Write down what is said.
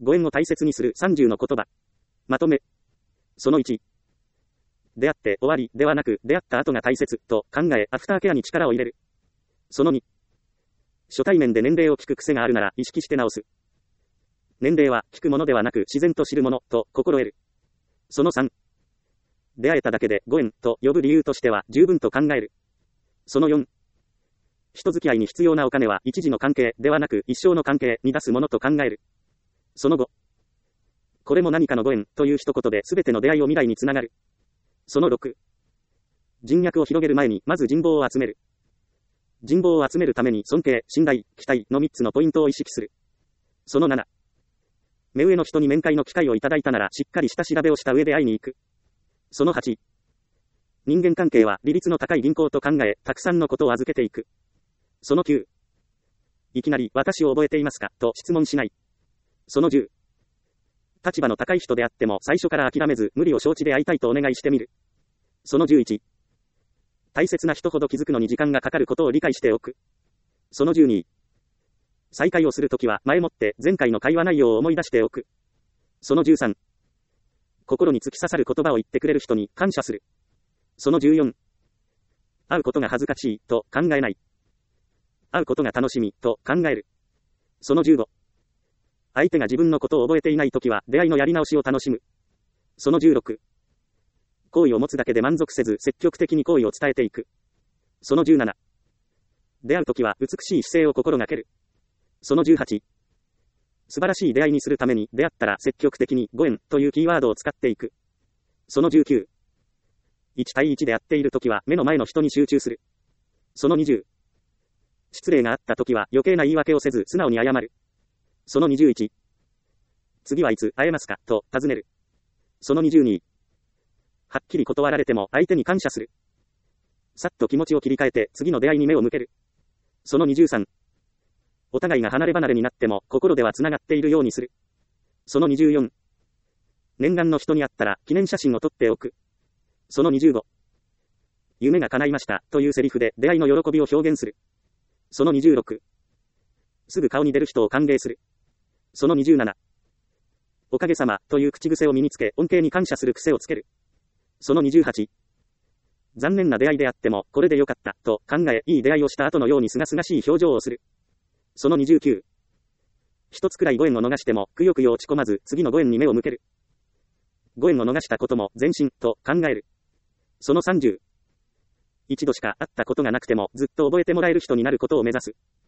ご縁を大切にする30の言葉。まとめ。その1。出会って終わりではなく、出会った後が大切と考え、アフターケアに力を入れる。その2。初対面で年齢を聞く癖があるなら意識して直す。年齢は聞くものではなく自然と知るものと心得る。その3。出会えただけでご縁と呼ぶ理由としては十分と考える。その4。人付き合いに必要なお金は一時の関係ではなく一生の関係に出すものと考える。その5。これも何かのご縁という一言で全ての出会いを未来につながる。その6。人脈を広げる前にまず人望を集める。人望を集めるために尊敬、信頼、期待の3つのポイントを意識する。その7。目上の人に面会の機会をいただいたならしっかり下調べをした上で会いに行く。その8。人間関係は利率の高い銀行と考え、たくさんのことを預けていく。その9。いきなり私を覚えていますかと質問しない。その10。立場の高い人であっても最初から諦めず無理を承知で会いたいとお願いしてみる。その11。大切な人ほど気づくのに時間がかかることを理解しておく。その12。再会をするときは前もって前回の会話内容を思い出しておく。その13。心に突き刺さる言葉を言ってくれる人に感謝する。その14。会うことが恥ずかしいと考えない。会うことが楽しみと考える。その15。相手が自分のことを覚えていないときは出会いのやり直しを楽しむ。その16。好意を持つだけで満足せず積極的に好意を伝えていく。その17。出会うときは美しい姿勢を心がける。その18。素晴らしい出会いにするために出会ったら積極的にご縁というキーワードを使っていく。その19。1対1で会っているときは目の前の人に集中する。その20。失礼があったときは余計な言い訳をせず素直に謝る。その21。次はいつ会えますかと尋ねる。その22。はっきり断られても相手に感謝する。さっと気持ちを切り替えて次の出会いに目を向ける。その23。お互いが離れ離れになっても心では繋がっているようにする。その24。念願の人に会ったら記念写真を撮っておく。その25。夢が叶いましたというセリフで出会いの喜びを表現する。その26。すぐ顔に出る人を歓迎する。その27。おかげさまという口癖を身につけ恩恵に感謝する癖をつける。その28。残念な出会いであってもこれでよかったと考えいい出会いをした後のように清々しい表情をする。その29。一つくらいご縁を逃してもくよくよ落ち込まず次のご縁に目を向ける。ご縁を逃したことも前進と考える。その30。一度しか会ったことがなくてもずっと覚えてもらえる人になることを目指す。